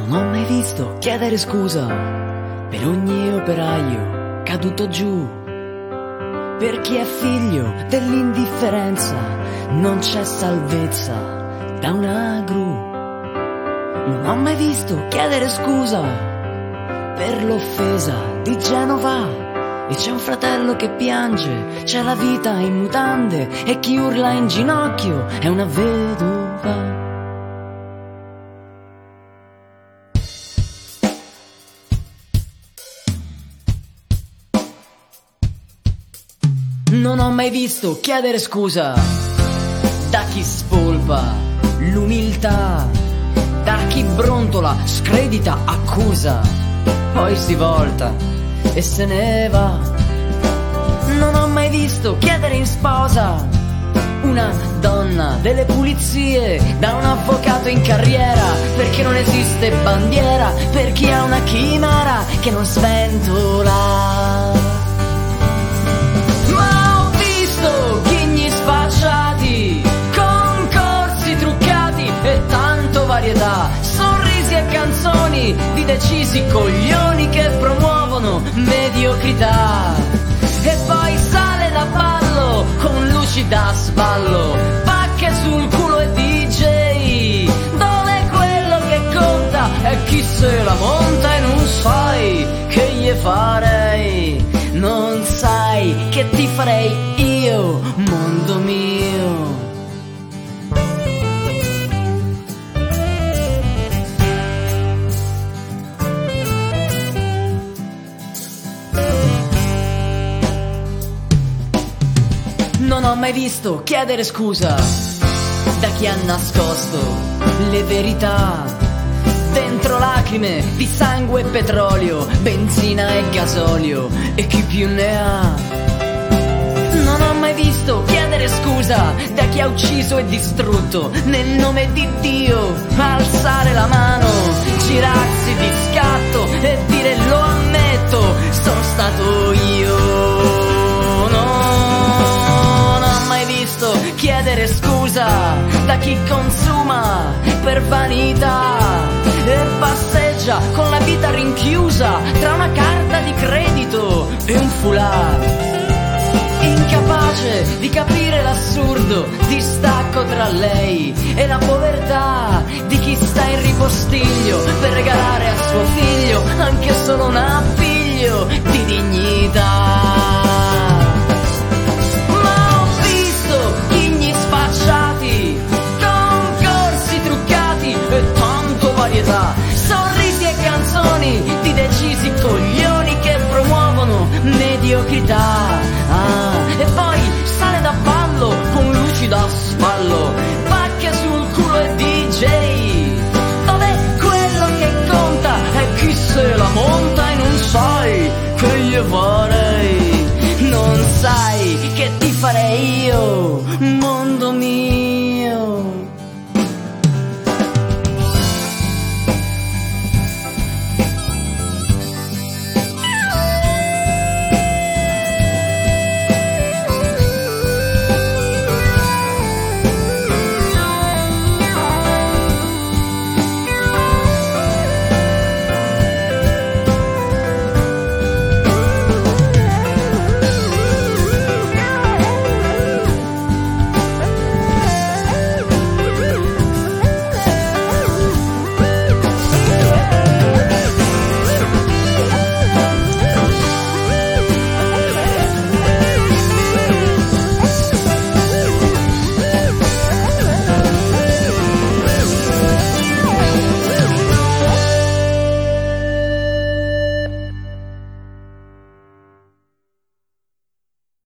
Non ho mai visto chiedere scusa per ogni operaio caduto giù, per chi è figlio dell'indifferenza non c'è salvezza da una gru. Non ho mai visto chiedere scusa per l'offesa di Genova. E c'è un fratello che piange, c'è la vita in mutande e chi urla in ginocchio è una vedova. Non ho mai visto chiedere scusa da chi spolpa l'umiltà, da chi brontola, scredita, accusa, poi si volta e se ne va. Non ho mai visto chiedere in sposa una donna delle pulizie da un avvocato in carriera, perché non esiste bandiera per chi ha una chimera che non sventola. Ma ho visto ghigni sfacciati, concorsi truccati e tanto varietà, sorrisi e canzoni di decisi coglioni che promuovono mediocrità. E poi sale da ballo con luci da sballo, pacche sul culo e DJ, dove quello che conta è chi se la monta e non sai che gli farei, non sai che ti farei io, mondo mio. Non ho mai visto chiedere scusa da chi ha nascosto le verità dentro lacrime di sangue e petrolio, benzina e gasolio e chi più ne ha. Non ho mai visto chiedere scusa da chi ha ucciso e distrutto nel nome di Dio, alzare la mano, girarsi di scatto e dire lo ammetto, sono stato io. Chiedere scusa da chi consuma per vanità e passeggia con la vita rinchiusa tra una carta di credito e un foulard, incapace di capire l'assurdo distacco tra lei e la povertà di chi sta in ripostiglio per regalare a suo figlio anche solo un appiglio di dignità. Concorsi truccati e tanto varietà, sorrisi e canzoni di decisi coglioni che promuovono mediocrità. E poi sale da ballo con luci da sballo, pacche sul culo e DJ, dove quello che conta è chi se la monta e non sai che gli farei, non sai che ti farei